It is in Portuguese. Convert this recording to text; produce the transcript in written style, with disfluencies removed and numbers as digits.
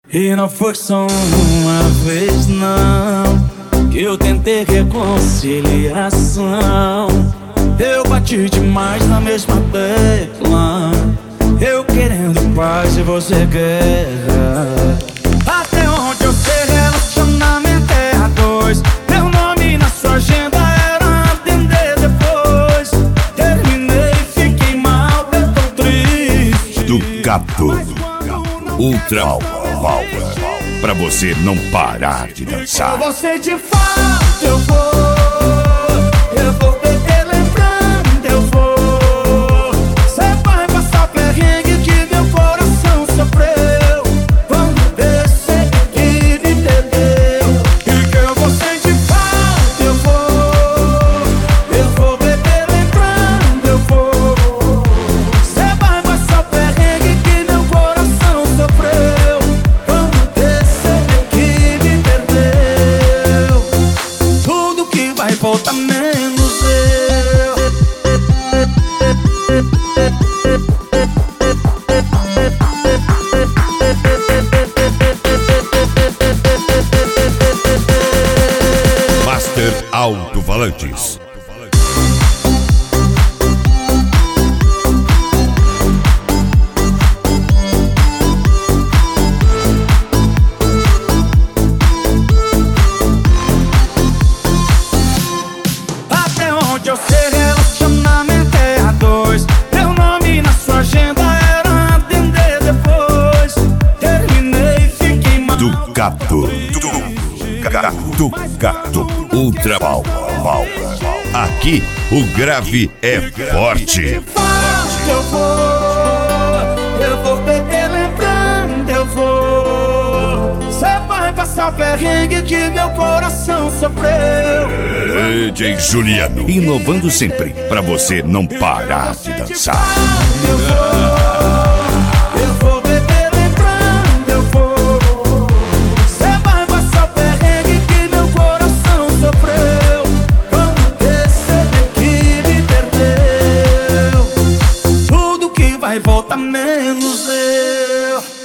E não foi só uma vez não que eu tentei reconciliação. Eu bati demais na mesma tecla, eu querendo paz e você guerra. Até onde eu sei, relacionamento é a dois. Meu nome na sua agenda era atender depois. Terminei, fiquei mal, eu tô triste. Do Gato Ultra Power, pra você não parar de dançar. Você de fato eu vou beber lembrando, eu vou. Cê vai passar perrengue que meu coração sofreu. Vamos ver se que me entendeu. E que eu vou sentir falta, eu vou beber lembrando, eu vou. Cê vai passar perrengue que meu coração sofreu. Vamos ver se que me entendeu. Tudo que vai voltar menos eu. Master Alto-Falantes. Até onde eu sei, relacionamento é a dois. Meu nome na sua agenda era atender depois. Terminei, fiquei mal. Do Gato Ultra Power. Aqui o grave é forte. Eu vou beber lembrando, eu vou. Cê vai passar perrengue que meu coração sofreu. DJ Juliano, inovando sempre pra você não parar de dançar. Eu vou beber lembrando, eu vou. Cê vai passar perrengue que meu coração sofreu. Vamos perceber que me perdeu. Tudo que vai voltar menos eu.